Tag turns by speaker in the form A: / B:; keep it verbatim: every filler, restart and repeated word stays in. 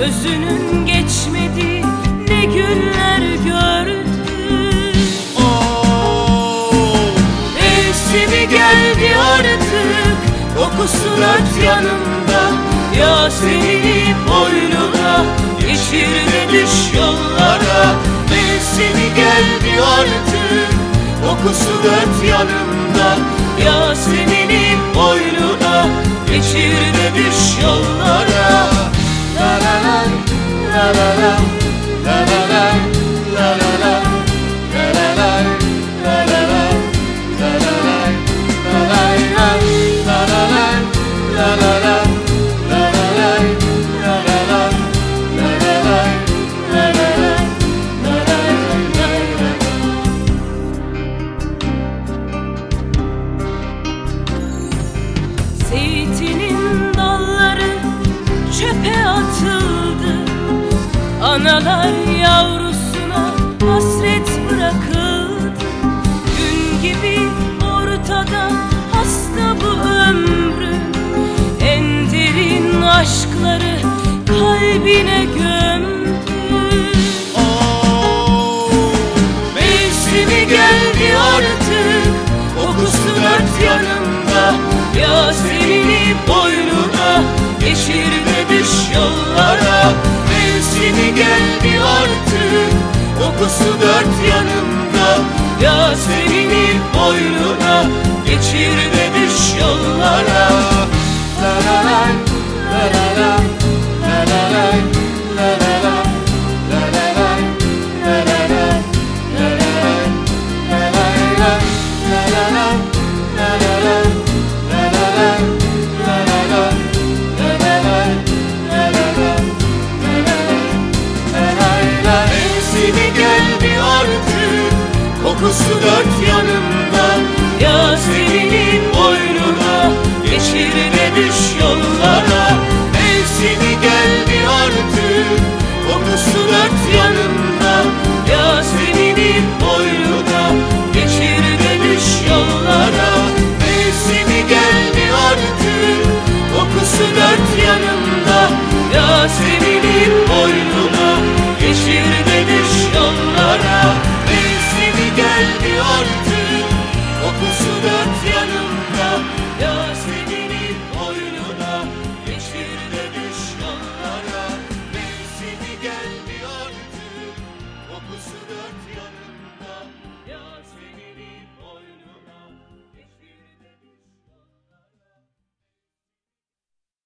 A: Sözünün geçmedi ne günler gördüm. Mevsimi geldi artık, kokusu dört yanımda. Yasemin'i boynuna geçir de düş yollara. Mevsimi geldi artık, kokusu dört yanımda. Yasemin'i boynuna geçir de düş yollara. La la la, la la la, la la la, la la la, la la la, la la la, la la la, la la la, la la la, la la la, la la la, la la la, la la la. Zeytinin dalları çöpe atıldı. Analar yavrusuna hasret bırakıldı. Gün gibi ortada hasta bu ömrün. En derin aşkları kalbine gömdü. Oh, mevsimi geldi artık, kokusu dört yanımda. Yasemin'i boynuna geçir de düş yollara. Mevsimi geldi artık, kokusu dört yanımda. Yasemin'i boynuna geçir de düş yollara. La la la, la la la, la la la, la la la, la la la, la la la, la la la, la la la, la la la, la la la, la la la, la la la, la la la, la la la, la. Mevsimi geldi artık, kokusu dört yanımda. Yasemin'i boynuna geçir de düş yollara. Mevsimi geldi artık, kokusu dört yanımda. Yasemin'i boynuna geçir de düş yollara. Mevsimi geldi artık, kokusu dört yanımda. Yasemin'i boynuna geçir de düş yollara. Mevsimi geldi artık, kokusu dört yanımda. Yasemin